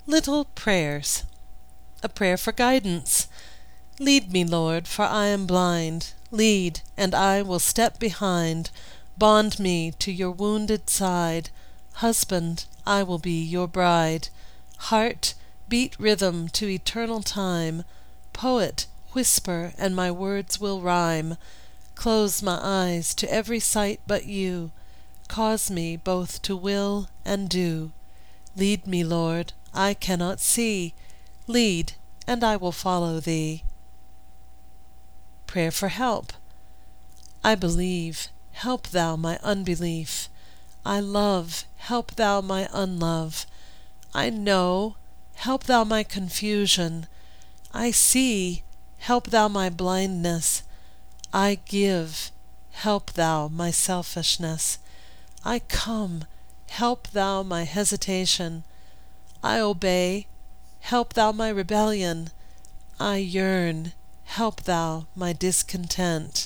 Little Prayers. A prayer for guidance. Lead me, Lord, for I am blind. Lead, and I will step behind. Bond me to your wounded side. Husband, I will be your bride. Heart, beat rhythm to eternal time. Poet, whisper, and my words will rhyme. Close my eyes to every sight but you. Cause me both to will and do. Lead me, Lord, I cannot see. Lead, and I will follow thee. Prayer for help. I believe, help thou my unbelief. I love, help thou my unlove. I know, help thou my confusion. I see, help thou my blindness. I give, help thou my selfishness. I come, help thou my hesitation. I obey, help thou my rebellion. I yearn, help thou my discontent.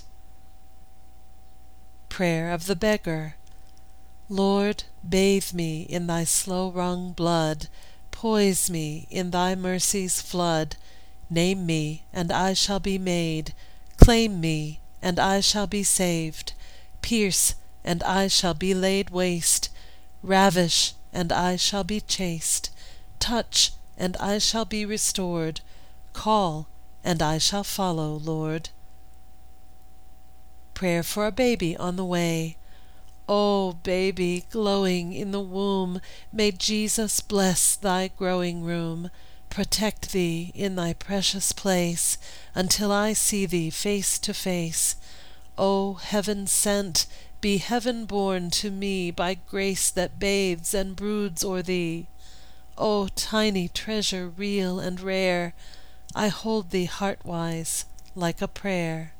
Prayer of the Beggar. Lord, bathe me in thy slow-wrung blood. Poise me in thy mercy's flood. Name me, and I shall be made. Claim me, and I shall be saved. Pierce, and I shall be laid waste. Ravish, and I shall be chaste. Touch, and I shall be restored. Call, and I shall follow, Lord. Prayer for a baby on the way. O baby, glowing in the womb, may Jesus bless thy growing room, protect thee in thy precious place, until I see thee face to face. O heaven sent, be heaven born to me by grace that bathes and broods o'er thee. O tiny treasure real and rare, I hold thee heartwise like a prayer.